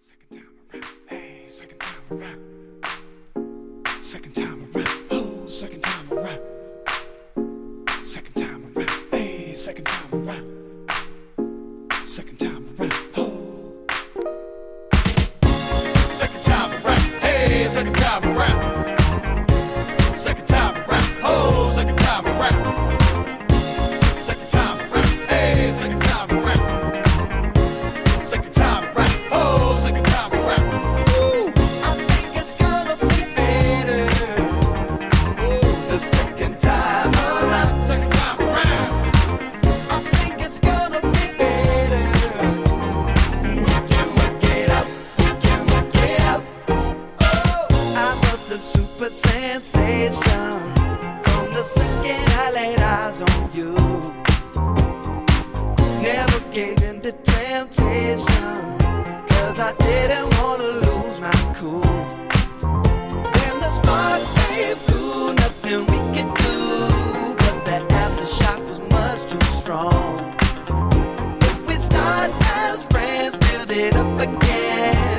Second time around, hey, second time around. Second time around, oh, second time around. Second time around, hey, second time around. Second time around, oh. Second time around, hey, second time around. Second time around, oh, second time around. Second time around, hey, second time around. Second time around, oh, second time around. Ooh, I think it's gonna be better. Ooh, the second time around. Second time around. I think it's gonna be better. Work it out, work it out. Oh, I'm up to super sensation. From the second I laid eyes on you, never gave in to temptation, 'cause I didn't wanna lose my cool. When the sparks they flew, nothing we could do, but the aftershock was much too strong. If we start as friends, build it up again,